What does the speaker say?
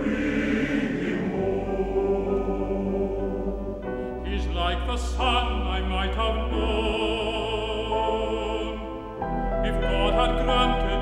He's like the sun I might have known, if God had granted